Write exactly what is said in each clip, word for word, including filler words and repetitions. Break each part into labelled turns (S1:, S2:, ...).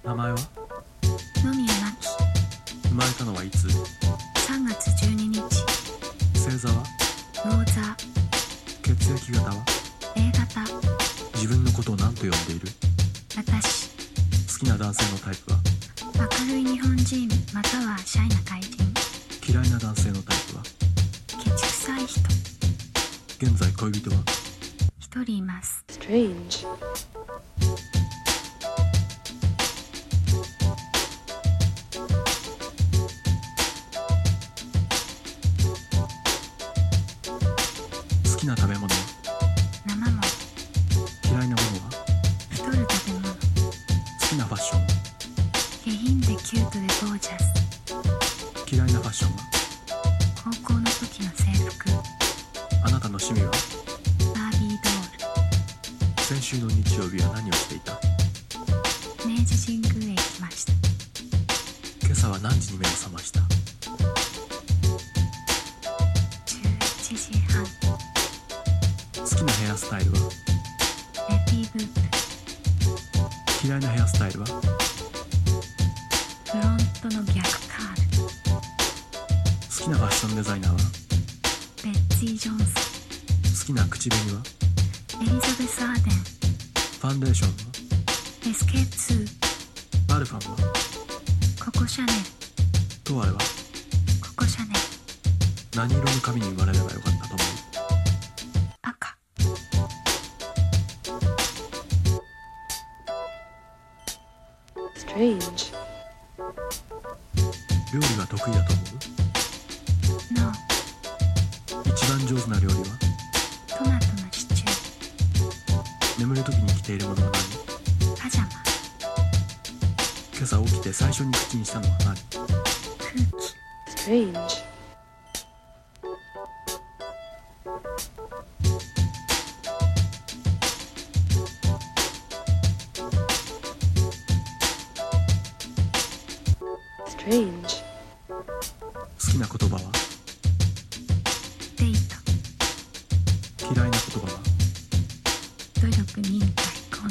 S1: 名前は？
S2: 野宮真希。
S1: 生まれたのはいつ？
S2: さんがつじゅうににち。
S1: 星座は？
S2: 魚座。
S1: 血液型は？
S2: A 型。
S1: 自分のことを何と呼んでいる？
S2: 私。
S1: 好きな男性のタイプは？
S2: 明るい日本人またはシャイな怪人。
S1: 嫌いな男性のタイプは？
S2: ケチくさい人。
S1: 現在恋人は？
S2: 一人います。
S3: Strange。
S1: 好きな食べ物は？
S2: 生もの。
S1: 嫌いなものは？
S2: 太る食べ物。
S1: 好きなファッションは？
S2: 下品でキュートでゴージャス。
S1: 嫌いなファッションは？
S2: 高校の時の制服。
S1: あなたの趣味は？
S2: バービードール。
S1: 先週の日曜日は何をしていた？
S2: 明治神宮へ行きました。
S1: 今朝は何時に目を覚ました？
S2: じゅういちじはん。
S1: 好きなヘアスタイルは？
S2: レディーブープ。
S1: 嫌いなヘアスタイルは？
S2: フロントの逆カール。
S1: 好きなファッションデザイナーは？
S2: ベッツィ・ジョンソン。
S1: 好きな口紅は？
S2: エリザベス・アーデン。
S1: ファンデーションは？
S2: エスケーツー。
S1: バルファンは？
S2: ココ・シャネル。
S1: トワレは？
S2: ココ・シャネル。
S1: 何色の髪に生まれればよかったと思う？
S2: 赤。
S3: Strange。
S1: 料理は得意だと思う？
S2: ノー。
S1: 一番上手な料理は？
S2: トマトのシチュー。
S1: 眠る時に着ているものは何？
S2: パジャマ。
S1: 今朝起きて最初に口にしたのは何？
S2: 空気。
S3: Strange。Strange。
S1: 好きな言葉は？
S2: デート。
S1: 嫌いな言葉は？
S2: 努力、忍耐、根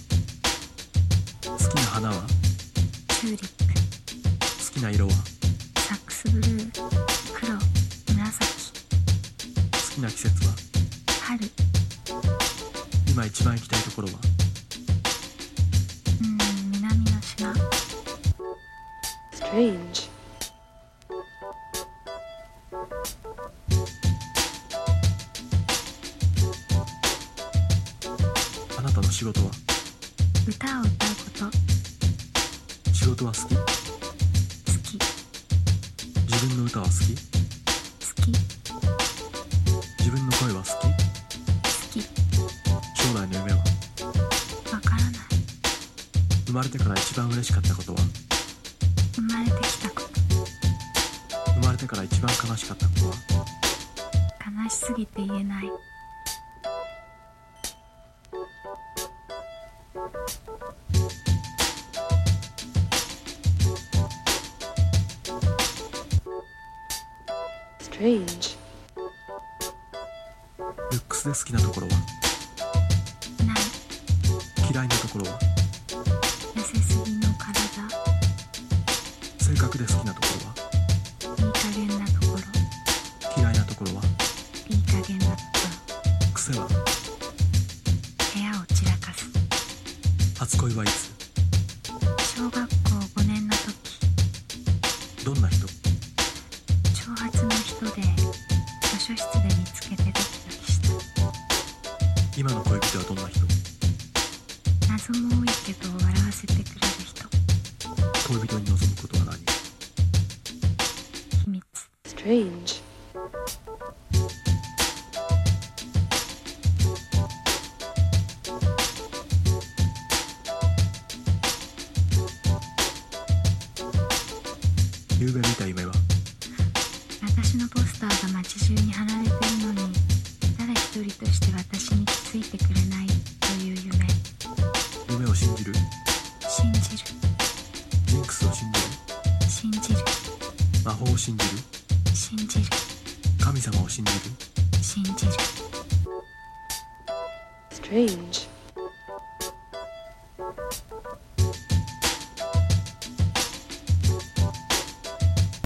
S2: 性。
S1: 好きな花は？
S2: チューリップ。
S1: 好きな色は？
S2: サックスブルー。黒。紫。
S1: 好きな季節は？
S2: 春。
S1: 今一番行きたいところは？
S2: うーん、南の島。
S3: Strange。
S1: あなたの仕事は？
S2: 歌を歌うこと。
S1: 仕事は好き？
S2: 好き。
S1: 自分の歌は好き？
S2: 好き。
S1: 自分の声は好き？
S2: 好き。
S1: 将来の夢は？
S2: わからない。
S1: 生まれてから一番嬉しかったことは？
S2: 生まれてきたこと。
S1: 生まれてから一番悲しかったことは？
S2: 悲しすぎて言えない。
S3: Strange。
S1: ルックスで好きなところは？
S2: ない。
S1: 嫌いなところは？
S2: 痩せすぎの体。
S1: 性格で好きなところは？
S2: いい加減なところ。
S1: 嫌いなところは？
S2: いい加減なとこ
S1: 癖は？
S2: ろ。部屋を散らかす。
S1: 初恋はいつ？
S2: 小学校ごねんの時。
S1: どんな人？
S2: 長髪の人で図書室で見つけてドキドキした。
S1: 今の恋人はどんな人？
S2: 謎も多いけど笑わせてくれる人。
S1: 恋人に望むことは何？
S2: 秘密。
S3: Strange。
S1: 夕べ見た夢は？
S2: 私のポスターが街中に貼られてるのに誰一人として私に気づいてくれないという夢。
S1: 夢を信じる？
S2: 信じる。
S1: ジンクスを信じる？
S2: 信じる。
S1: 魔法を信じる？
S2: 信じる。
S1: 神様を信じる？
S2: 信じる。
S3: Strange。